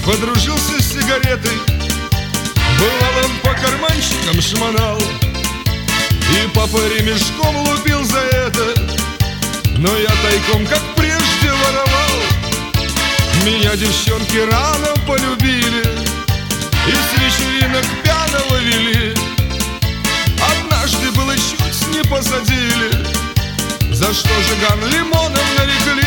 подружился с сигаретой, бывало по карманчикам шмонал, и папа ремешком лупил за это, но я тайком, как прежде, воровал. Меня девчонки рано полюбили и с вечеринок пьяного вели. Однажды было чуть не посадили, за что Жиган лимоном нарекли.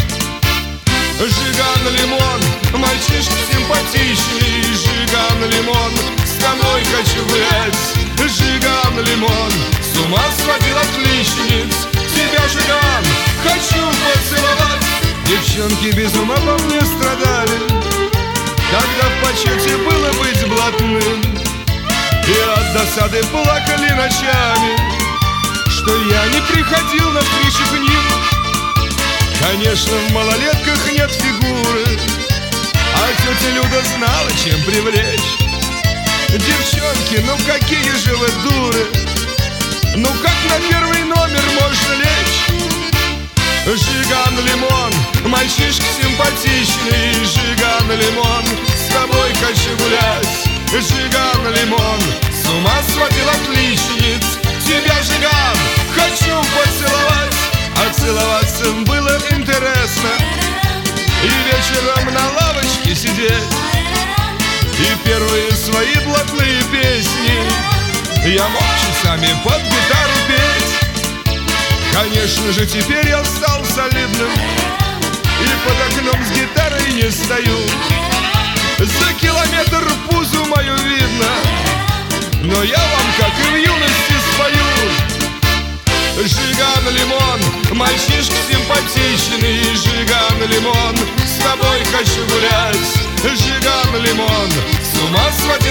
Жиган лимон, мальчишка симпатичный, Жиган лимон, с тобой хочу гулять. Жиган лимон, с ума сводил отличниц, тебя, Жиган, хочу поцеловать. Девчонки без ума по мне страдали, когда в почете было быть блатным, и от досады плакали ночами, что я не приходил на встречу к ним. Конечно, в малолетках нет фигуры, а тетя Люда знала, чем привлечь. Девчонки, ну какие же вы дуры, ну как на первый номер можно лечь? Жиган лимон, мальчишка симпатичный, Жиган лимон, с тобой хочу гулять. Жиган лимон, с ума сводил отличниц, тебя, Жиган, хочу поцеловать. А целоваться было интересно, и вечером на лавочке сидеть, и первые свои блатные песни я мог часами под гитару петь. Конечно же, теперь я стал солидным, и под окном с гитарой не стою. За километр пузу мою видно, но я вам, как и в юности, спою. Жиган лимон, мальчишка симпатичный, Жиган лимон, с тобой хочу гулять. Жиган лимон, с ума сводил